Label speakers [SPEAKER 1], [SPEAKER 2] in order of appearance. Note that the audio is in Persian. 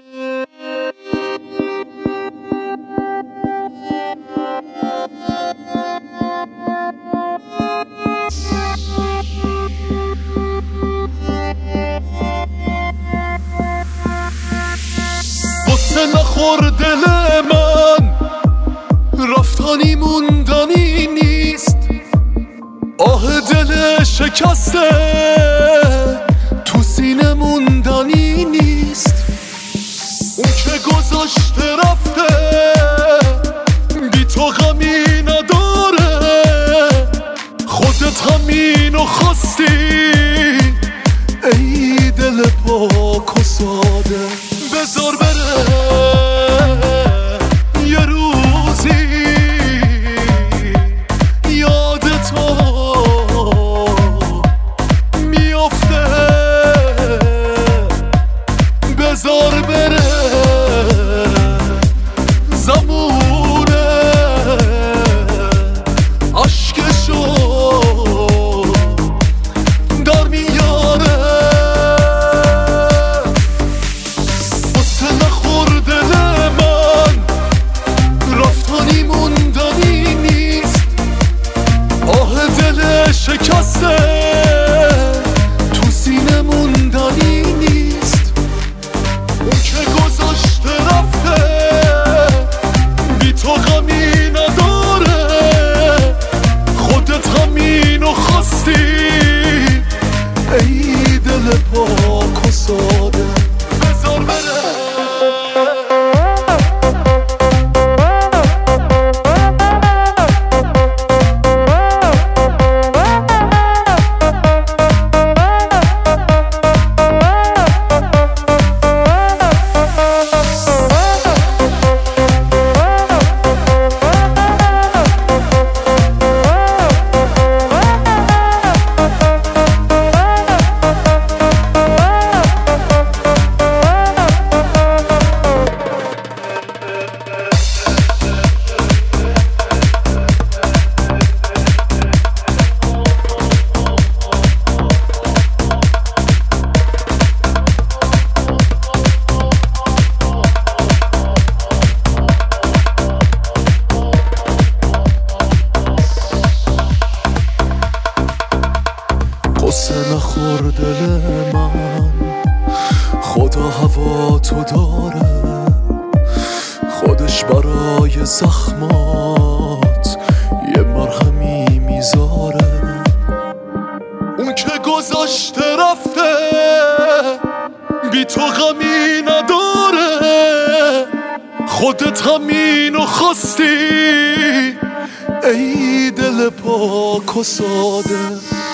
[SPEAKER 1] غصه نخور دل من، رفتنی موندنی نیست. آه دل شکسته تو سینه موندنی نیست. اون که گذاشته رفته بی تو غمی نداره. خودت همینو خواستی ای دل پاک و ساده. بذار بره یه روزی یاد تو میافته. بذار بره زمونه عشقشو در میاره. شکسته تو سینه موندنی نیست. اون که گذاشته رفته بی تو غمی نداره. خودت همینو خواستی ای دل پاک و ساده. بذار بره غصه نخور دل من، خدا هوا تو داره. خودش برای زخمات یه مرهمی میذاره. اون که گذاشته رفته بی تو غمی نداره. خودت همینو خواستی ای دل پاک و ساده.